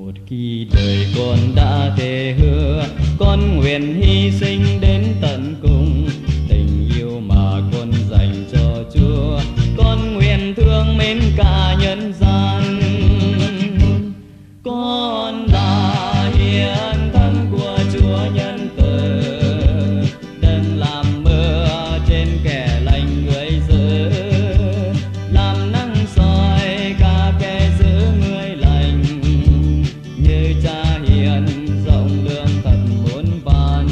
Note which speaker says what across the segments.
Speaker 1: Một khi đời con đã thề hứa, con nguyện hy sinh đến tận cùng. Tình yêu mà con dành cho Chúa, con nguyện thương mến cả nhân gian. Con là hiến thân của Chúa nhân từ, đừng làm mưa trên kẻ lành người dữ, làm nắng soi cả kẻ giữ người lành, như Cha hiền rộng lượng tận muôn vàn.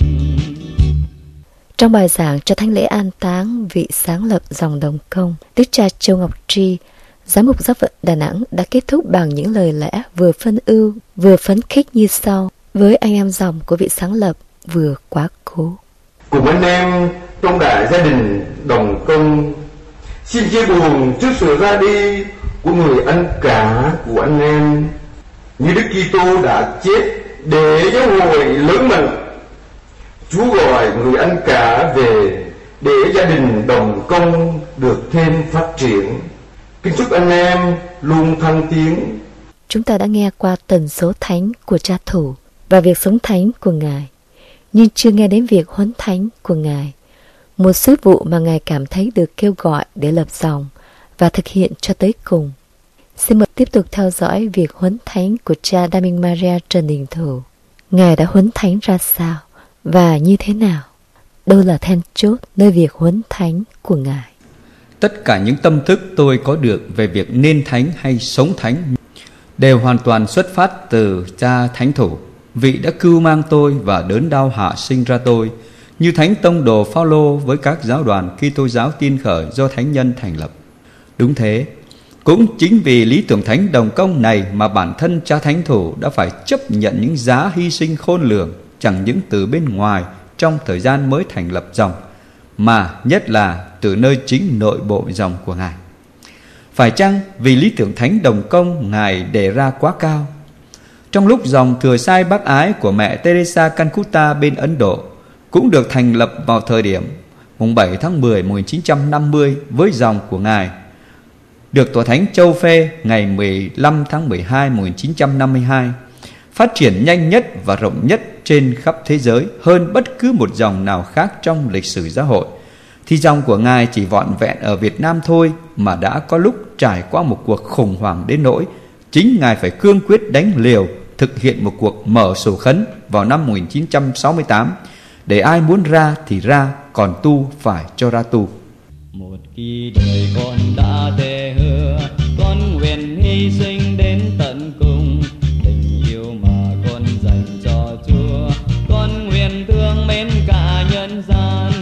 Speaker 2: Trong bài giảng cho thánh lễ an táng vị sáng lập dòng Đồng Công, Đức cha Châu Ngọc Tri, Giám mục Giáo phận Đà Nẵng đã kết thúc bằng những lời lẽ vừa phân ưu vừa phấn khích như sau với anh em dòng của vị sáng lập vừa quá cố.
Speaker 3: Cùng anh em trong đại gia đình Đồng Công, xin chia buồn trước sự ra đi của người anh cả của anh em. Như Đức Kitô đã chết để giáo hội lớn mạnh, Chúa gọi người anh cả về để gia đình Đồng Công được thêm phát triển. Kính chúc anh em luôn thăng tiến.
Speaker 2: Chúng ta đã nghe qua tần số thánh của Cha Thủ và việc sống thánh của Ngài, nhưng chưa nghe đến việc huấn thánh của Ngài, một sứ vụ mà Ngài cảm thấy được kêu gọi để lập dòng và thực hiện cho tới cùng. Xin mời tiếp tục theo dõi việc huấn thánh của cha Đa Minh Maria Trần Đình Thủ. Ngài đã huấn thánh ra sao và như thế nào? Đâu là then chốt nơi việc huấn thánh của Ngài?
Speaker 4: Tất cả những tâm thức tôi có được về việc nên thánh hay sống thánh đều hoàn toàn xuất phát từ cha Thánh Thủ, vị đã cưu mang tôi và đớn đau hạ sinh ra tôi, như Thánh Tông đồ Phao-lô với các giáo đoàn Kitô giáo Tin Khởi do thánh nhân thành lập. Đúng thế, cũng chính vì lý tưởng thánh Đồng Công này mà bản thân cha Thánh Thủ đã phải chấp nhận những giá hy sinh khôn lường, chẳng những từ bên ngoài trong thời gian mới thành lập dòng, mà nhất là từ nơi chính nội bộ dòng của Ngài. Phải chăng vì lý tưởng thánh Đồng Công Ngài đề ra quá cao? Trong lúc dòng thừa sai bác ái của mẹ Teresa Calcutta bên Ấn Độ cũng được thành lập vào thời điểm 7 tháng 10 1950 với dòng của Ngài, được Tòa Thánh Châu Phê ngày 15 tháng 12 1952, phát triển nhanh nhất và rộng nhất trên khắp thế giới hơn bất cứ một dòng nào khác trong lịch sử giáo hội, thì dòng của Ngài chỉ vọn vẹn ở Việt Nam thôi mà đã có lúc trải qua một cuộc khủng hoảng đến nỗi chính Ngài phải cương quyết đánh liều thực hiện một cuộc mở sổ khấn vào năm 1968 để ai muốn ra thì ra, còn tu phải cho ra tu.
Speaker 1: Một khi đời con đã thề hứa, con nguyện hy sinh đến tận cùng. Tình yêu mà con dành cho Chúa, con nguyện thương mến cả nhân gian.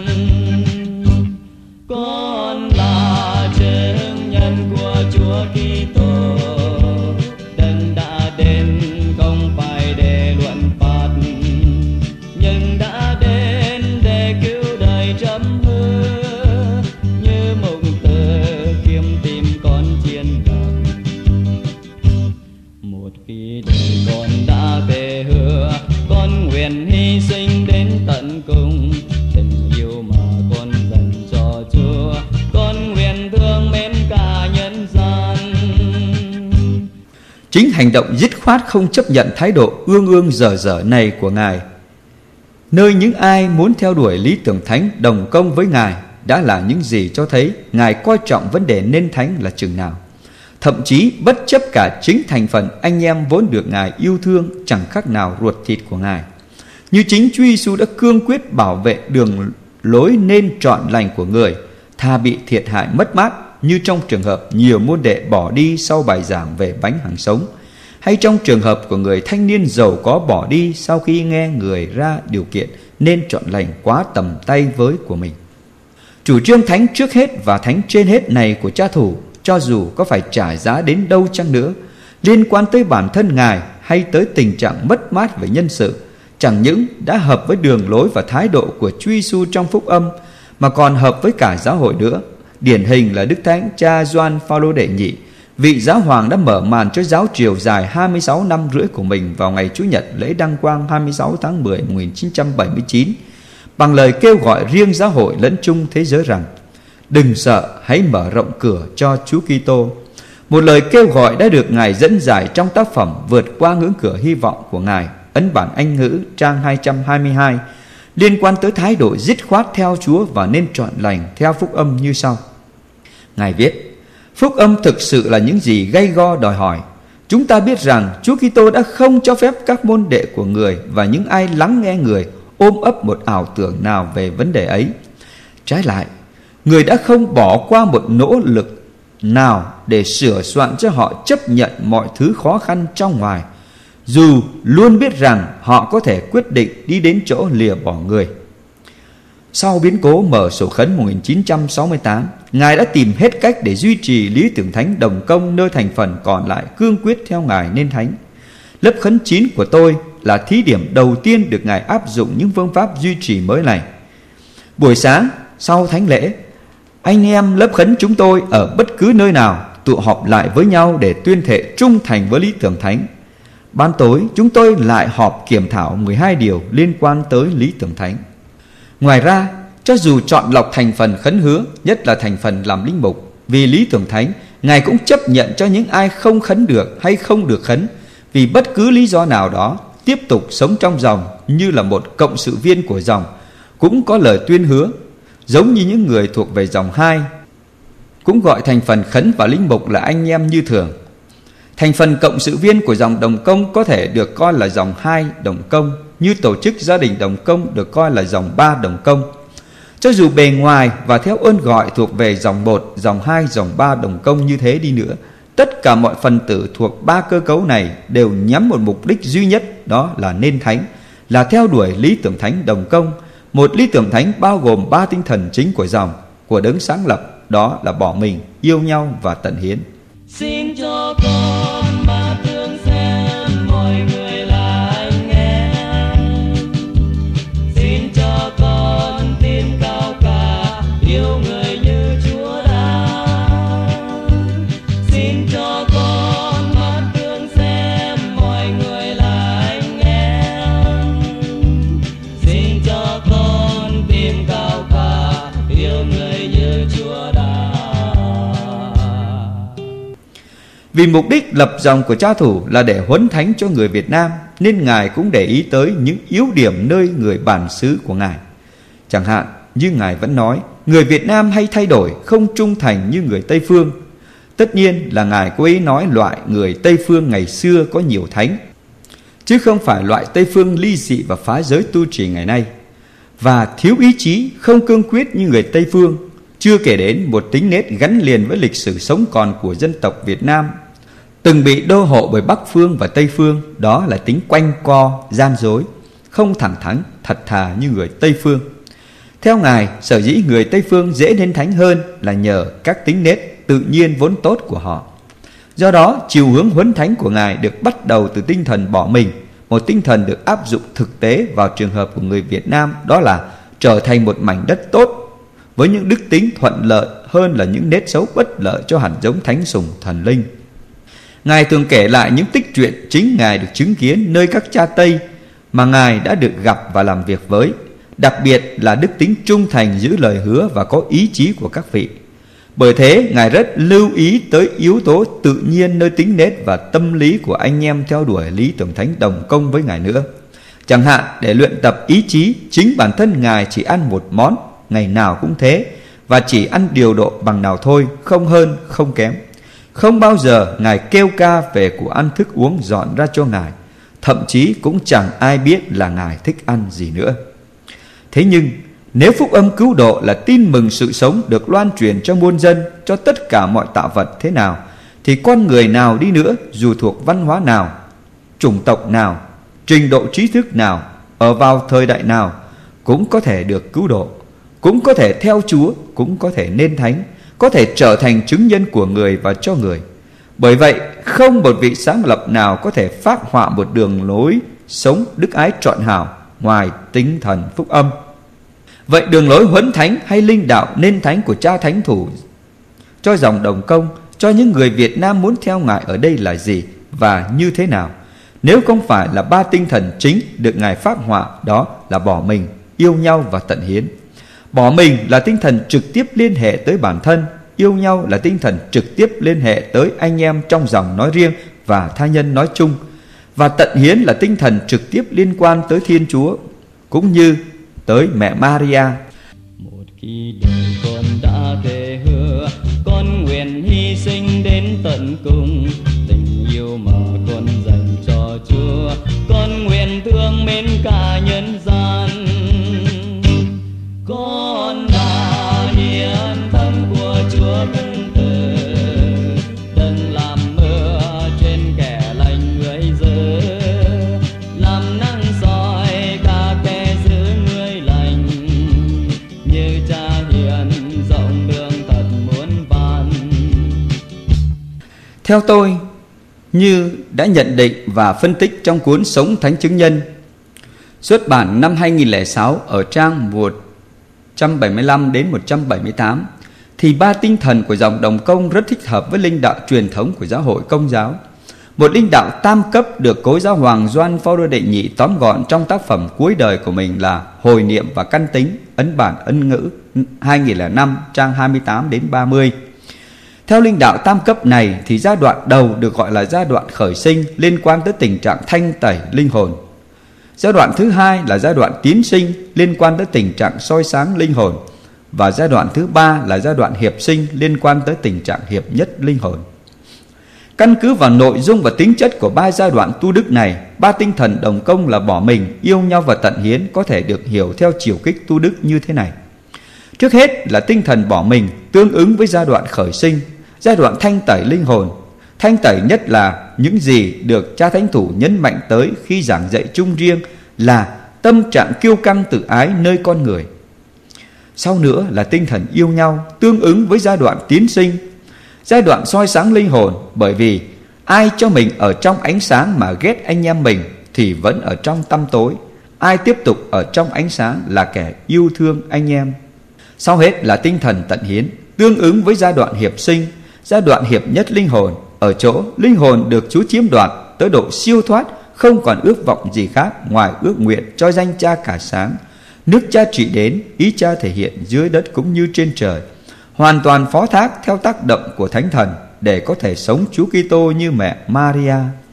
Speaker 1: Con là chứng nhân của Chúa Kitô, đấng đã đến không phải để luận phạt, nhưng đã đến để cứu đời chấm hư, như mục tử kiếm tìm con chiên gạt. Một khi đời con đã thề hứa, con nguyện hy sinh đến tận cùng. Tình yêu mà con dành cho Chúa, con nguyện thương mến cả nhân gian.
Speaker 4: Chính hành động dứt khoát không chấp nhận thái độ ương ương dở dở này của Ngài, nơi những ai muốn theo đuổi lý tưởng thánh đồng công với Ngài, đã là những gì cho thấy Ngài coi trọng vấn đề nên thánh là chừng nào. Thậm chí bất chấp cả chính thành phần anh em vốn được Ngài yêu thương chẳng khác nào ruột thịt của Ngài, như chính Chúa Giêsu đã cương quyết bảo vệ đường lối nên trọn lành của người, thà bị thiệt hại mất mát, như trong trường hợp nhiều môn đệ bỏ đi sau bài giảng về bánh hằng sống, hay trong trường hợp của người thanh niên giàu có bỏ đi sau khi nghe người ra điều kiện nên trọn lành quá tầm tay với của mình. Chủ trương thánh trước hết và thánh trên hết này của cha Thủ, cho dù có phải trả giá đến đâu chăng nữa, liên quan tới bản thân Ngài hay tới tình trạng mất mát về nhân sự, chẳng những đã hợp với đường lối và thái độ của Chúa Giêsu trong phúc âm, mà còn hợp với cả giáo hội nữa. Điển hình là Đức Thánh Cha Gioan Phaolô đệ nhị, vị giáo hoàng đã mở màn cho giáo triều dài 26 năm rưỡi của mình vào ngày Chủ nhật lễ đăng quang 26 tháng 10 1979, bằng lời kêu gọi riêng giáo hội lẫn chung thế giới rằng: đừng sợ, hãy mở rộng cửa cho Chúa Kitô. Một lời kêu gọi đã được Ngài dẫn giải trong tác phẩm Vượt qua ngưỡng cửa hy vọng của Ngài, ấn bản Anh ngữ trang 222, liên quan tới thái độ dứt khoát theo Chúa và nên trọn lành theo phúc âm như sau. Ngài viết: phúc âm thực sự là những gì gay go đòi hỏi. Chúng ta biết rằng Chúa Kitô đã không cho phép các môn đệ của Người và những ai lắng nghe Người ôm ấp một ảo tưởng nào về vấn đề ấy. Trái lại, Người đã không bỏ qua một nỗ lực nào để sửa soạn cho họ chấp nhận mọi thứ khó khăn trong ngoài, dù luôn biết rằng họ có thể quyết định đi đến chỗ lìa bỏ Người. Sau biến cố mở sổ khấn 1968, Ngài đã tìm hết cách để duy trì lý tưởng thánh đồng công nơi thành phần còn lại cương quyết theo Ngài nên thánh. Lớp khấn 9 của tôi là thí điểm đầu tiên được Ngài áp dụng những phương pháp duy trì mới này. Buổi sáng sau thánh lễ, anh em lớp khấn chúng tôi ở bất cứ nơi nào tụ họp lại với nhau để tuyên thệ trung thành với lý tưởng thánh. Ban tối chúng tôi lại họp kiểm thảo 12 điều liên quan tới lý tưởng thánh. Ngoài ra, cho dù chọn lọc thành phần khấn hứa, nhất là thành phần làm linh mục, vì lý tưởng thánh, Ngài cũng chấp nhận cho những ai không khấn được hay không được khấn vì bất cứ lý do nào đó tiếp tục sống trong dòng như là một cộng sự viên của dòng, cũng có lời tuyên hứa, giống như những người thuộc về dòng 2, cũng gọi thành phần khấn và linh mục là anh em như thường. Thành phần cộng sự viên của dòng đồng công có thể được coi là dòng 2 đồng công, như tổ chức gia đình đồng công được coi là dòng 3 đồng công. Cho dù bề ngoài và theo ơn gọi thuộc về dòng 1, dòng 2, dòng 3 đồng công như thế đi nữa, tất cả mọi phần tử thuộc 3 cơ cấu này đều nhắm một mục đích duy nhất, đó là nên thánh, là theo đuổi lý tưởng thánh đồng công, một lý tưởng thánh bao gồm 3 tinh thần chính của dòng, của đấng sáng lập, đó là bỏ mình, yêu nhau và tận hiến.
Speaker 1: Xin cho con mà thương xem mọi người là anh em. Xin cho con tin cao cả, yêu người như Chúa đã. Xin cho con mà thương xem mọi người là anh em. Xin cho con tin cao cả, yêu người như Chúa đã.
Speaker 4: Vì mục đích lập dòng của cha thủ là để huấn thánh cho người Việt Nam, nên Ngài cũng để ý tới những yếu điểm nơi người bản xứ của Ngài. Chẳng hạn như Ngài vẫn nói, người Việt Nam hay thay đổi, không trung thành như người Tây Phương. Tất nhiên là Ngài cố ý nói loại người Tây Phương ngày xưa có nhiều thánh, chứ không phải loại Tây Phương ly dị và phá giới tu trì ngày nay. Và thiếu ý chí, không cương quyết như người Tây Phương. Chưa kể đến một tính nết gắn liền với lịch sử sống còn của dân tộc Việt Nam, từng bị đô hộ bởi Bắc Phương và Tây Phương, đó là tính quanh co, gian dối, không thẳng thắn, thật thà như người Tây Phương. Theo Ngài, sở dĩ người Tây Phương dễ nên thánh hơn là nhờ các tính nết tự nhiên vốn tốt của họ. Do đó, chiều hướng huấn thánh của Ngài được bắt đầu từ tinh thần bỏ mình, một tinh thần được áp dụng thực tế vào trường hợp của người Việt Nam, đó là trở thành một mảnh đất tốt với những đức tính thuận lợi hơn là những nết xấu bất lợi cho hạt giống thánh sùng thần linh. Ngài thường kể lại những tích truyện chính Ngài được chứng kiến nơi các cha Tây mà Ngài đã được gặp và làm việc với, đặc biệt là đức tính trung thành giữ lời hứa và có ý chí của các vị. Bởi thế, Ngài rất lưu ý tới yếu tố tự nhiên nơi tính nết và tâm lý của anh em theo đuổi lý tưởng thánh đồng công với Ngài nữa. Chẳng hạn, để luyện tập ý chí, chính bản thân Ngài chỉ ăn một món, ngày nào cũng thế, và chỉ ăn điều độ bằng nào thôi, không hơn, không kém. Không bao giờ Ngài kêu ca về của ăn thức uống dọn ra cho Ngài, thậm chí cũng chẳng ai biết là Ngài thích ăn gì nữa. Thế nhưng, nếu phúc âm cứu độ là tin mừng sự sống được loan truyền cho muôn dân, cho tất cả mọi tạo vật thế nào, thì con người nào đi nữa, dù thuộc văn hóa nào, chủng tộc nào, trình độ trí thức nào, ở vào thời đại nào, cũng có thể được cứu độ, cũng có thể theo Chúa, cũng có thể nên thánh, có thể trở thành chứng nhân của người và cho người. Bởi vậy, không một vị sáng lập nào có thể phác họa một đường lối sống đức ái trọn hảo ngoài tinh thần phúc âm. Vậy đường lối huấn thánh hay linh đạo nên thánh của cha thánh thủ cho dòng đồng công, cho những người Việt Nam muốn theo Ngài ở đây là gì và như thế nào? Nếu không phải là 3 tinh thần chính được Ngài phác họa, đó là bỏ mình, yêu nhau và tận hiến. Bỏ mình là tinh thần trực tiếp liên hệ tới bản thân, yêu nhau là tinh thần trực tiếp liên hệ tới anh em trong dòng nói riêng và tha nhân nói chung. Và tận hiến là tinh thần trực tiếp liên quan tới Thiên Chúa cũng như tới mẹ Maria.
Speaker 1: Một khi đời con đã thề hứa, con nguyện hy sinh đến tận cùng. Tình yêu mà con dành cho Chúa, con nguyện thương mến cả nhân gian. Con đã hiến thân của Chúa cần thờ, đừng làm mưa trên kẻ lành người dơ, làm nắng soi cả kẻ giữ người lành, như Cha hiền rộng đường thật muôn vàn.
Speaker 4: Theo tôi, như đã nhận định và phân tích trong cuốn Sống Thánh Chứng Nhân, xuất bản năm 2006 ở trang 175 đến 178, thì ba tinh thần của dòng Đồng Công rất thích hợp với linh đạo truyền thống của giáo hội Công giáo. Một linh đạo tam cấp được Cố giáo hoàng Gioan Phaolô đệ nhị tóm gọn trong tác phẩm cuối đời của mình là Hồi niệm và căn tính, ấn bản Ân ngữ 2005 trang 28 đến 30. Theo linh đạo tam cấp này thì giai đoạn đầu được gọi là giai đoạn khởi sinh, liên quan tới tình trạng thanh tẩy linh hồn. Giai đoạn thứ hai là giai đoạn tiến sinh, liên quan tới tình trạng soi sáng linh hồn. Và giai đoạn thứ ba là giai đoạn hiệp sinh, liên quan tới tình trạng hiệp nhất linh hồn. Căn cứ vào nội dung và tính chất của ba giai đoạn tu đức này, ba tinh thần Đồng Công là bỏ mình, yêu nhau và tận hiến có thể được hiểu theo chiều kích tu đức như thế này. Trước hết là tinh thần bỏ mình tương ứng với giai đoạn khởi sinh, giai đoạn thanh tẩy linh hồn. Thanh tẩy nhất là những gì được Cha Thánh Thủ nhấn mạnh tới khi giảng dạy chung riêng là tâm trạng kiêu căng tự ái nơi con người. Sau nữa là tinh thần yêu nhau tương ứng với giai đoạn tiến sinh, giai đoạn soi sáng linh hồn, bởi vì ai cho mình ở trong ánh sáng mà ghét anh em mình thì vẫn ở trong tăm tối. Ai tiếp tục ở trong ánh sáng là kẻ yêu thương anh em. Sau hết là tinh thần tận hiến tương ứng với giai đoạn hiệp sinh, giai đoạn hiệp nhất linh hồn, ở chỗ linh hồn được Chúa chiếm đoạt tới độ siêu thoát, không còn ước vọng gì khác ngoài ước nguyện cho danh Cha cả sáng. Nước Cha trị đến, ý Cha thể hiện dưới đất cũng như trên trời, hoàn toàn phó thác theo tác động của Thánh Thần để có thể sống Chúa Kitô như mẹ Maria.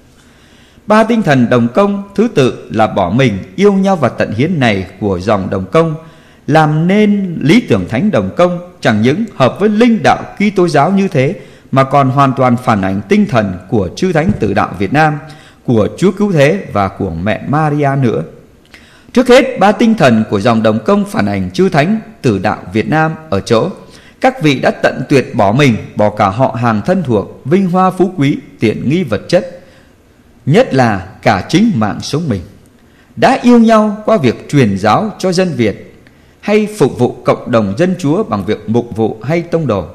Speaker 4: Ba tinh thần Đồng Công thứ tự là bỏ mình, yêu nhau và tận hiến này của dòng Đồng Công làm nên lý tưởng thánh Đồng Công chẳng những hợp với linh đạo Kitô giáo như thế, mà còn hoàn toàn phản ảnh tinh thần của chư thánh tử đạo Việt Nam, của Chúa Cứu Thế và của mẹ Maria nữa. Trước hết, ba tinh thần của dòng Đồng Công phản ảnh chư thánh tử đạo Việt Nam ở chỗ các vị đã tận tuyệt bỏ mình, bỏ cả họ hàng thân thuộc, vinh hoa phú quý, tiện nghi vật chất, nhất là cả chính mạng sống mình, đã yêu nhau qua việc truyền giáo cho dân Việt hay phục vụ cộng đồng dân Chúa bằng việc mục vụ hay tông đồ,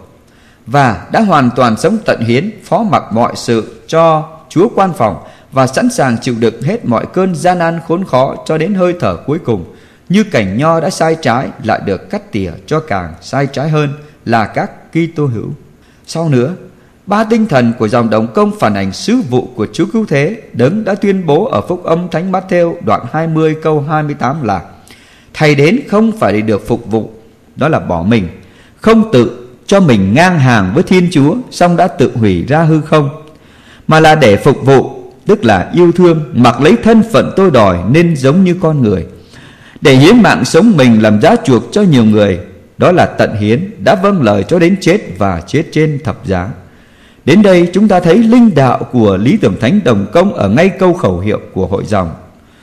Speaker 4: và đã hoàn toàn sống tận hiến, phó mặc mọi sự cho Chúa quan phòng và sẵn sàng chịu đựng hết mọi cơn gian nan khốn khó cho đến hơi thở cuối cùng, như cành nho đã sai trái lại được cắt tỉa cho càng sai trái hơn là các Kitô hữu. Sau nữa, ba tinh thần của dòng Đồng Công phản ảnh sứ vụ của Chúa Cứu Thế, Đấng đã tuyên bố ở Phúc Âm Thánh Mát-thêu đoạn 20 câu 28 là: Thầy đến không phải để được phục vụ, đó là bỏ mình, không tự cho mình ngang hàng với Thiên Chúa, song đã tự hủy ra hư không, mà là để phục vụ, tức là yêu thương, mặc lấy thân phận tôi đòi nên giống như con người, để hiến mạng sống mình làm giá chuộc cho nhiều người, đó là tận hiến, đã vâng lời cho đến chết và chết trên thập giá. Đến đây chúng ta thấy linh đạo của lý tưởng thánh Đồng Công ở ngay câu khẩu hiệu của hội dòng,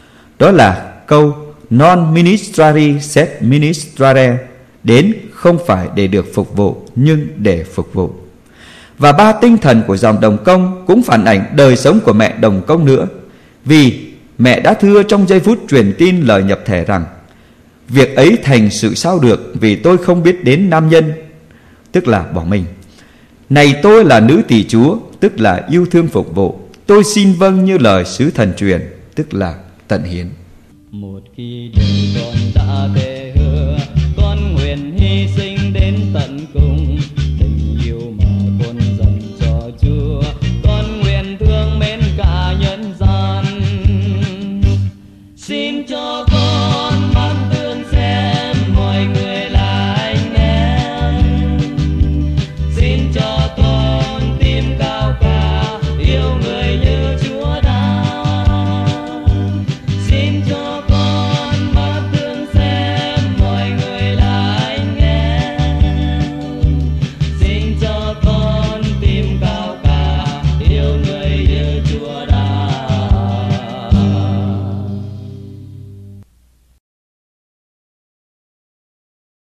Speaker 4: đó là câu non ministrari sed ministrare, đến không phải để được phục vụ nhưng để phục vụ. Và ba tinh thần của dòng Đồng Công cũng phản ảnh đời sống của mẹ Đồng Công nữa, vì mẹ đã thưa trong giây phút truyền tin lời nhập thể rằng: Việc ấy thành sự sao được, vì tôi không biết đến nam nhân, tức là bỏ mình. Này tôi là nữ tỳ Chúa, tức là yêu thương phục vụ. Tôi xin vâng như lời sứ thần truyền, tức là tận hiến.
Speaker 1: Một khi đời con đã về